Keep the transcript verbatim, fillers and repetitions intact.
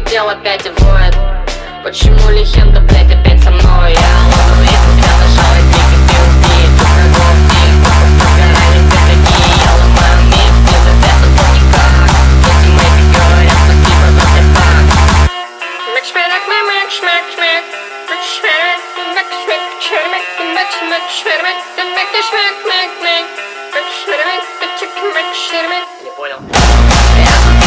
хотел опять и воет. Почему легенда, блядь, опять со мной? Я ловил их, тебя нажал и клик, и ты убей. Тут врагов тихо, прогорали все такие. Я ломаю мир, не завязываться никак. Эти мэйки говорят спасибо за трепак. Мик шмерек, мик шмерек, шмерек. Мик шмерек, мик шмерек, шмерек. Мик шмерек, шмерек, мик шмерек, мик мик. Мик шмерек, мик шмерек. Не понял.